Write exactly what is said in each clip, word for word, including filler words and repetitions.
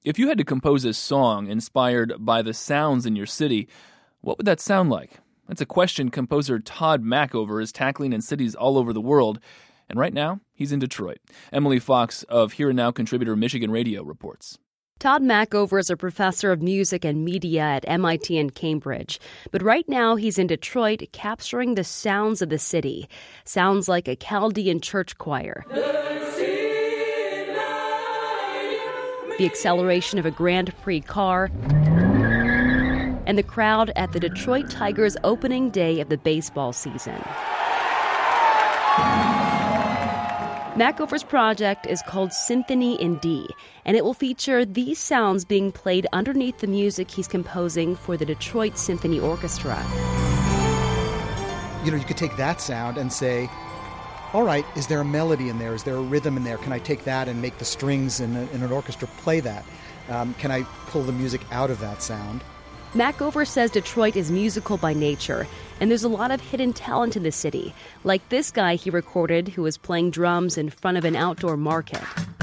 If you had to compose a song inspired by the sounds in your city, what would that sound like? That's a question composer Todd Mackover is tackling in cities all over the world. And right now, he's in Detroit. Emily Fox of Here and Now contributor Michigan Radio reports. Todd Mackover is a professor of music and media at M I T in Cambridge. But right now, he's in Detroit capturing the sounds of the city. Sounds like a Chaldean church choir. The acceleration of a Grand Prix car, and the crowd at the Detroit Tigers opening day of the baseball season. Mackover's project is called Symphony in D, and it will feature these sounds being played underneath the music he's composing for the Detroit Symphony Orchestra. You know, you could take that sound and say, all right, is there a melody in there? Is there a rhythm in there? Can I take that and make the strings in, a, in an orchestra play that? Um, can I pull the music out of that sound? Mackover says Detroit is musical by nature, and there's a lot of hidden talent in the city, like this guy he recorded who was playing drums in front of an outdoor market.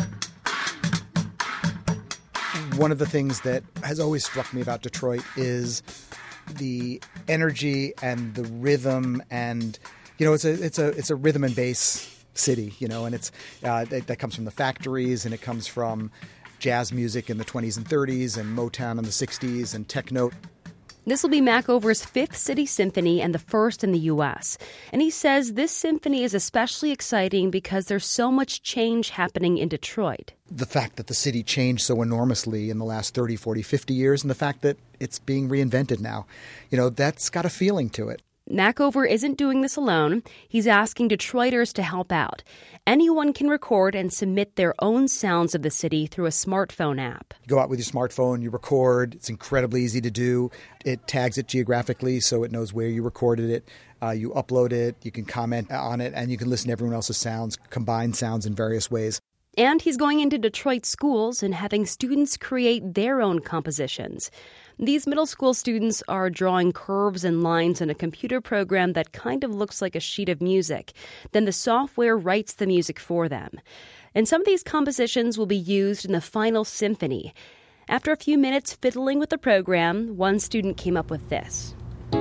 One of the things that has always struck me about Detroit is the energy and the rhythm, and you know, it's a it's a it's a rhythm and bass city, you know, and it's uh, that, that comes from the factories, and it comes from jazz music in the twenties and thirties and Motown in the sixties and techno. This will be Mackover's fifth city symphony and the first in the U S. And he says this symphony is especially exciting because there's so much change happening in Detroit. The fact that the city changed so enormously in the last thirty, forty, fifty years, and the fact that it's being reinvented now, you know, that's got a feeling to it. Mackover isn't doing this alone. He's asking Detroiters to help out. Anyone can record and submit their own sounds of the city through a smartphone app. You go out with your smartphone, you record. It's incredibly easy to do. It tags it geographically so it knows where you recorded it. Uh, you upload it, you can comment on it, and you can listen to everyone else's sounds, combine sounds in various ways. And he's going into Detroit schools and having students create their own compositions. These middle school students are drawing curves and lines in a computer program that kind of looks like a sheet of music. Then the software writes the music for them. And some of these compositions will be used in the final symphony. After a few minutes fiddling with the program, one student came up with this.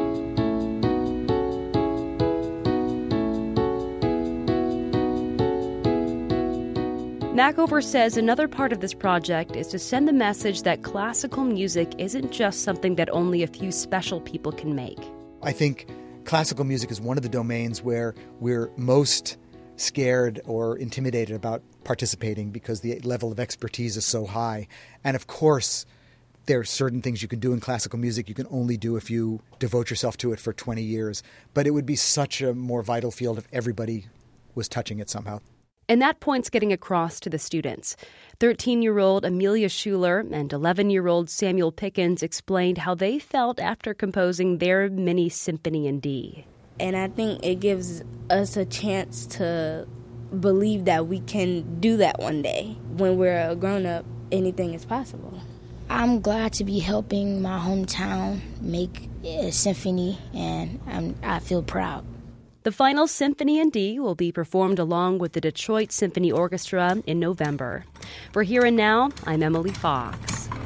Mackover says another part of this project is to send the message that classical music isn't just something that only a few special people can make. I think classical music is one of the domains where we're most scared or intimidated about participating because the level of expertise is so high. And of course, there are certain things you can do in classical music you can only do if you devote yourself to it for twenty years. But it would be such a more vital field if everybody was touching it somehow. And that point's getting across to the students. thirteen-year-old Amelia Schuler and eleven-year-old Samuel Pickens explained how they felt after composing their mini symphony in D. And I think it gives us a chance to believe that we can do that one day. When we're a grown-up, anything is possible. I'm glad to be helping my hometown make a symphony, and I'm, I feel proud. The final Symphony in D will be performed along with the Detroit Symphony Orchestra in November. For Here and Now, I'm Emily Fox.